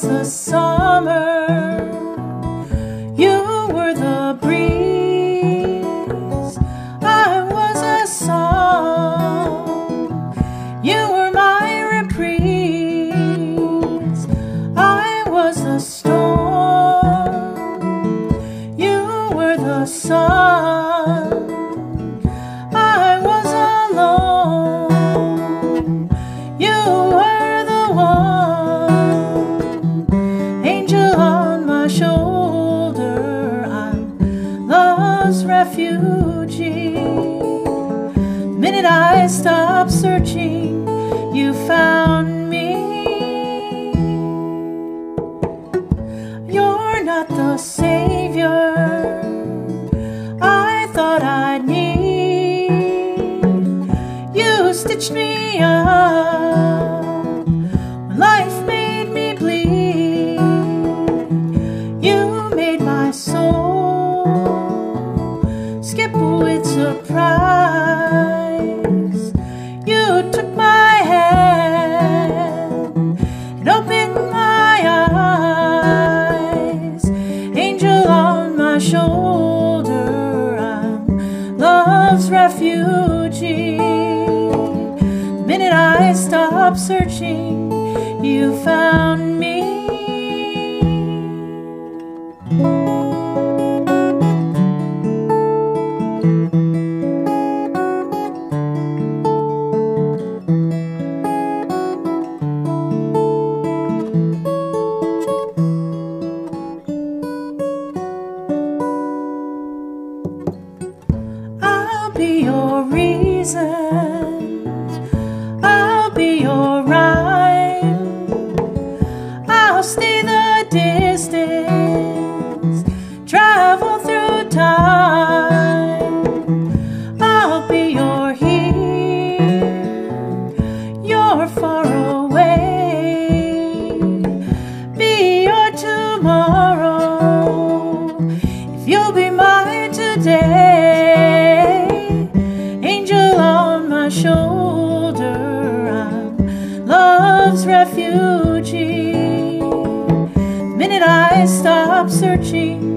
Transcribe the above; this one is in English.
was the summer, you were the breeze, I was a song, you were my reprise, I was the storm, you were the sun, I was alone, you were the one, angel on my shoulder, I'm love's refugee. The minute I stopped searching, you found me. You're not the savior I thought I'd need. You stitched me up when life made me bleed. You made my soul skip with surprise. You took my hand and opened my eyes. Angel on my shoulder, I'm love's refugee. The minute I stopped searching, you found me. I'll be your reason, I'll be your rhyme, I'll stay the distance, travel through time. I'll be your here, you're far away, be your tomorrow, if you'll be mine today. Angel on my shoulder, I'm love's refugee. The minute I stopped searching,